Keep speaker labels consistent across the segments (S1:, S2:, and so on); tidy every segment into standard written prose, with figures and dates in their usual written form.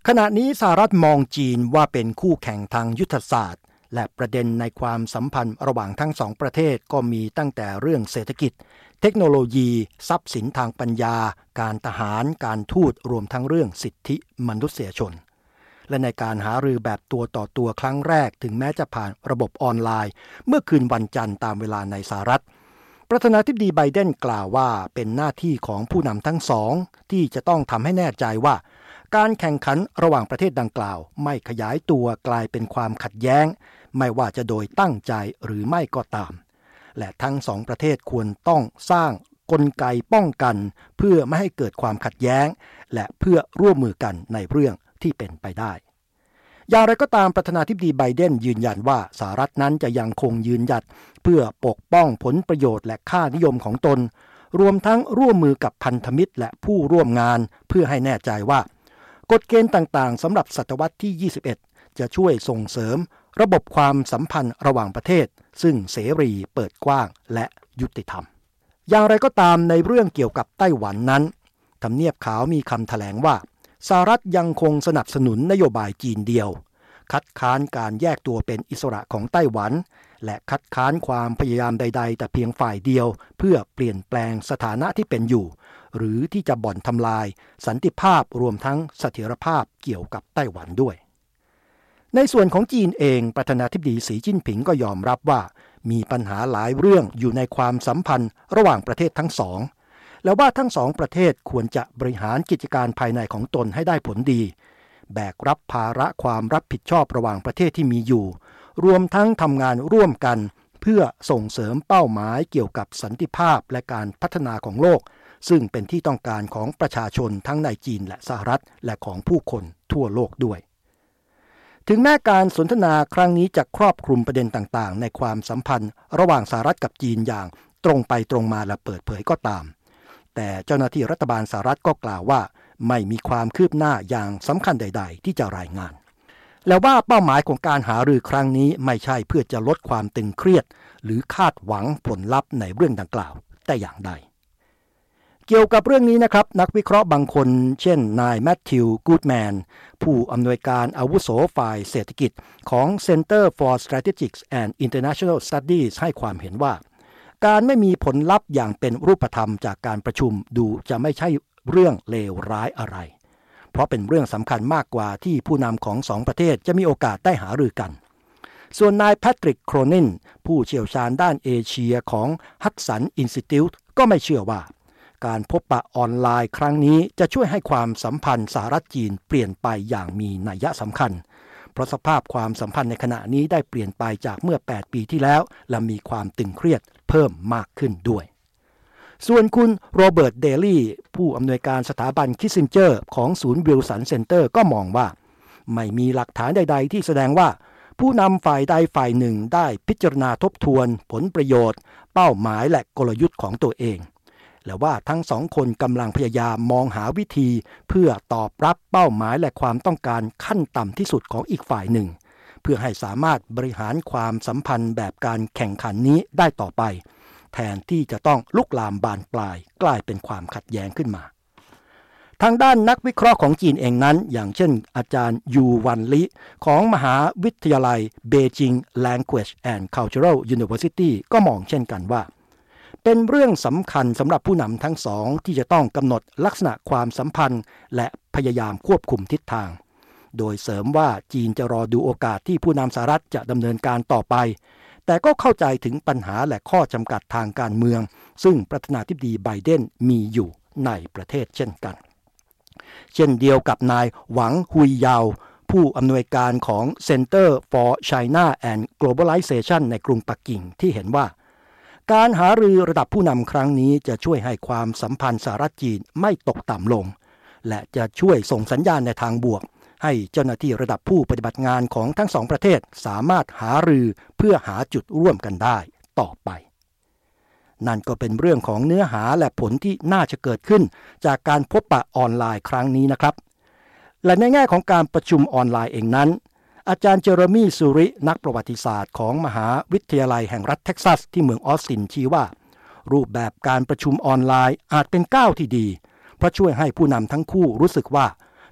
S1: ขณะนี้สหรัฐมองจีนว่าเป็นคู่แข่งทางยุทธศาสตร์และประเด็นในความสัมพันธ์ระหว่างทั้งสองประเทศก็มีตั้งแต่เรื่องเศรษฐกิจเทคโนโลยีทรัพย์สินทางปัญญาการทหารการทูตรวมทั้งเรื่องสิทธิมนุษยชนและในการหารือแบบตัวต่อตัวครั้งแรกถึงแม้จะผ่านระบบออนไลน์เมื่อคืนวันจันทร์ตามเวลาในสหรัฐประธานาธิบดีไบเดนกล่าวว่าเป็นหน้าที่ของผู้นำทั้งสองที่จะต้องทำให้แน่ใจว่าการแข่งขันระหว่างประเทศดังกล่าวไม่ขยายตัวกลายเป็นความขัดแย้งไม่ว่าจะโดยตั้งใจหรือไม่ก็ตามและทั้งสองประเทศควรต้องสร้างกลไกป้องกันเพื่อไม่ให้เกิดความขัดแย้งและเพื่อร่วมมือกันในเรื่องที่เป็นไปได้อย่างไรก็ตามประธานาธิบดีไบเดนยืนยันว่าสหรัฐนั้นจะยังคงยืนหยัดเพื่อปกป้องผลประโยชน์และค่านิยมของตนรวมทั้งร่วมมือกับพันธมิตรและผู้ร่วมงานเพื่อให้แน่ใจว่ากฎเกณฑ์ต่างๆสำหรับศตวรรษที่ 21 จะช่วยส่งเสริมระบบความสัมพันธ์ระหว่างประเทศซึ่งเสรีเปิดกว้างและยุติธรรมอย่างไรก็ตามในเรื่องเกี่ยวกับไต้หวันนั้นทำเนียบขาวมีคำแถลงว่าสหรัฐยังคงสนับสนุนนโยบายจีนเดียวคัดค้านการแยกตัวเป็นอิสระของไต้หวันและคัดค้านความพยายามใดๆแต่เพียงฝ่ายเดียวเพื่อเปลี่ยนแปลงสถานะที่เป็นอยู่หรือที่จะบ่อนทำลายสันติภาพรวมทั้งเสถียรภาพเกี่ยวกับไต้หวันด้วยในส่วนของจีนเองประธานาธิบดีสีจิ้นผิงก็ยอมรับว่ามีปัญหาหลายเรื่องอยู่ในความสัมพันธ์ระหว่างประเทศทั้งสองแล้วว่าทั้งสองประเทศควรจะบริหารกิจการภายในของตนให้ได้ผลดีแบกรับภาระความรับผิดชอบระหว่างประเทศที่มีอยู่รวมทั้งทำงานร่วมกันเพื่อส่งเสริมเป้าหมายเกี่ยวกับสันติภาพและการพัฒนาของโลกซึ่งเป็นที่ต้องการของประชาชนทั้งในจีนและสหรัฐและของผู้คนทั่วโลกด้วยถึงแม้การสนทนาครั้งนี้จะครอบคลุมประเด็นต่างๆในความสัมพันธ์ระหว่างสหรัฐกับจีนอย่างตรงไปตรงมาและเปิดเผยก็ตามแต่เจ้าหน้าที่รัฐบาลสหรัฐก็กล่าวว่าไม่มีความคืบหน้าอย่างสำคัญใดๆที่จะรายงานแล้วว่าเป้าหมายของการหารือครั้งนี้ไม่ใช่เพื่อจะลดความตึงเครียดหรือคาดหวังผลลัพธ์ในเรื่องดังกล่าวแต่อย่างใดเกี่ยวกับเรื่องนี้นะครับนักวิเคราะห์บางคนเช่นนายแมทธิวกูดแมนผู้อำนวยการอาวุโสฝ่ายเศรษฐกิจของ Center for Strategic and International Studies ให้ความเห็นว่าการไม่มีผลลัพธ์อย่างเป็นรูปธรรมจากการประชุมดูจะไม่ใช่เรื่องเลวร้ายอะไรเพราะเป็นเรื่องสำคัญมากกว่าที่ผู้นำของสองประเทศจะมีโอกาสได้หารือกันส่วนนายแพทริกโครนินผู้เชี่ยวชาญด้านเอเชียของ Hudson Institute ก็ไม่เชื่อว่าการพบปะออนไลน์ครั้งนี้จะช่วยให้ความสัมพันธ์สหรัฐจีนเปลี่ยนไปอย่างมีนัยสำคัญเพราะสภาพความสัมพันธ์ในขณะนี้ได้เปลี่ยนไปจากเมื่อ8 ปีที่แล้วและมีความตึงเครียดเพิ่มมากขึ้นด้วยส่วนคุณโรเบิร์ตเดลี่ผู้อำนวยการสถาบันคิสซินเจอร์ของศูนย์วิลสันเซ็นเตอร์ก็มองว่าไม่มีหลักฐานใดๆที่แสดงว่าผู้นำฝ่ายใดฝ่ายหนึ่งได้พิจารณาทบทวนผลประโยชน์เป้าหมายและกลยุทธ์ของตัวเองและว่าทั้งสองคนกำลังพยายามมองหาวิธีเพื่อตอบรับเป้าหมายและความต้องการขั้นต่ำที่สุดของอีกฝ่ายหนึ่งเพื่อให้สามารถบริหารความสัมพันธ์แบบการแข่งขันนี้ได้ต่อไปแทนที่จะต้องลุกลามบานปลายกลายเป็นความขัดแย้งขึ้นมาทางด้านนักวิเคราะห์ของจีนเองนั้นอย่างเช่นอาจารย์ยูวันลิของมหาวิทยาลัย Beijing Language and Cultural University ก็มองเช่นกันว่าเป็นเรื่องสำคัญสำหรับผู้นำทั้งสองที่จะต้องกำหนดลักษณะความสัมพันธ์และพยายามควบคุมทิศทางโดยเสริมว่าจีนจะรอดูโอกาสที่ผู้นำสหรัฐจะดำเนินการต่อไปแต่ก็เข้าใจถึงปัญหาและข้อจำกัดทางการเมืองซึ่งประธานาธิบดีไบเดนมีอยู่ในประเทศเช่นกันเช่นเดียวกับนายหวังฮุยยาวผู้อำนวยการของ Center for China and Globalization ในกรุงปักกิ่งที่เห็นว่าการหารือระดับผู้นำครั้งนี้จะช่วยให้ความสัมพันธ์สหรัฐจีนไม่ตกต่ำลงและจะช่วยส่งสัญญาณในทางบวกให้เจ้าหน้าที่ระดับผู้ปฏิบัติงานของทั้งสองประเทศสามารถหารือเพื่อหาจุดร่วมกันได้ต่อไปนั่นก็เป็นเรื่องของเนื้อหาและผลที่น่าจะเกิดขึ้นจากการพบปะออนไลน์ครั้งนี้นะครับและในแง่ของการประชุมออนไลน์เองนั้นอาจารย์เจอร์มี่ซูรินักประวัติศาสตร์ของมหาวิทยาลัยแห่งรัฐเท็กซัสที่เมืองออสตินชี้ว่ารูปแบบการประชุมออนไลน์อาจเป็นก้าวที่ดีเพราะช่วยให้ผู้นำทั้งคู่รู้สึกว่า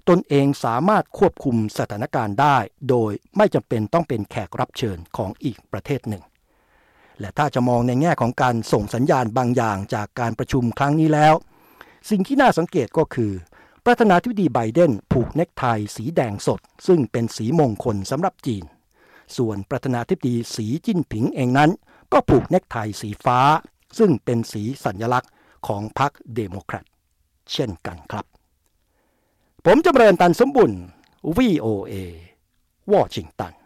S1: ตนเองสามารถควบคุมสถานการณ์ได้โดยไม่จำเป็นต้องเป็นแขกรับเชิญของอีกประเทศหนึ่งและถ้าจะมองในแง่ของการส่งสัญญาณบางอย่างจากการประชุมครั้งนี้แล้วสิ่งที่น่าสังเกตก็คือประธานาธิบดีไบเดนผูกเนคไทสีแดงสดซึ่งเป็นสีมงคลสำหรับจีนส่วนประธานาธิบดีสีจิ้นผิงเองนั้นก็ผูกเนคไทสีฟ้าซึ่งเป็นสีสัญลักษณ์ของพรรคเดโมแครตเช่นกันครับผมจำเริญตันสมบุญ VOA วอชิงตัน